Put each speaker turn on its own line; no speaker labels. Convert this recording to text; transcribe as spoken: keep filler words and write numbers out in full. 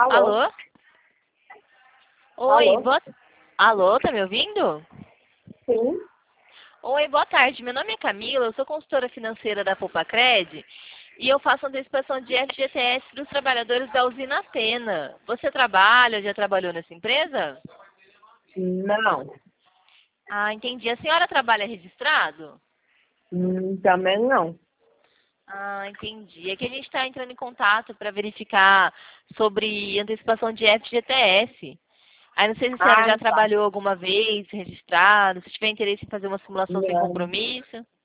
Alô?
Alô? Oi,
Alô?
boa... Alô, tá me ouvindo?
Sim.
Oi, boa tarde. Meu nome é Camila, eu sou consultora financeira da Poupa-Cred e eu faço antecipação de F G T S para os trabalhadores da usina Atena. Você trabalha, já trabalhou nessa empresa?
Não.
Ah, entendi. A senhora trabalha registrado?
Hum, também não.
Ah, entendi. É que a gente está entrando em contato para verificar sobre antecipação de F G T S. Aí não sei se a senhora
Ah,
já
tá.
trabalhou alguma vez registrado, se tiver interesse em fazer uma simulação sem
Não.
compromisso.